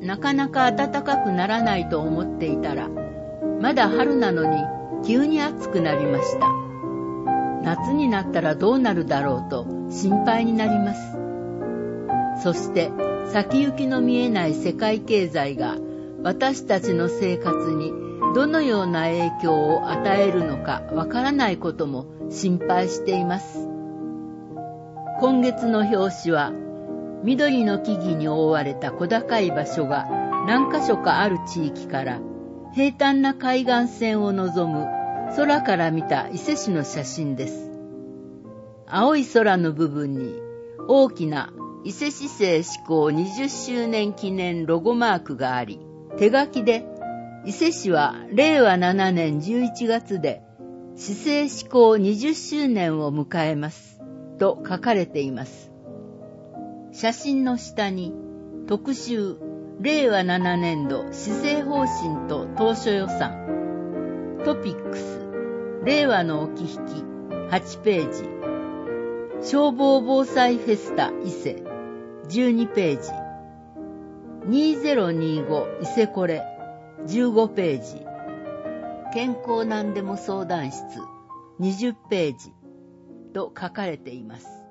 なかなか暖かくならないと思っていたら、まだ春なのに急に暑くなりました。夏になったらどうなるだろうと心配になります。そして先行きの見えない世界経済が私たちの生活にどのような影響を与えるのかわからないことも心配しています。今月の表紙は緑の木々に覆われた小高い場所が何か所かある地域から平坦な海岸線を望む空から見た伊勢市の写真です。青い空の部分に大きな伊勢市政施行20周年記念ロゴマークがあり、手書きで伊勢市は令和7年11月で市政施行20周年を迎えますと書かれています。写真の下に特集令和7年度施政方針と当初予算、トピックス令和のお気引き8ページ、消防防災フェスタ伊勢12ページ、2025伊勢コレ15ページ、健康なんでも相談室20ページと書かれています。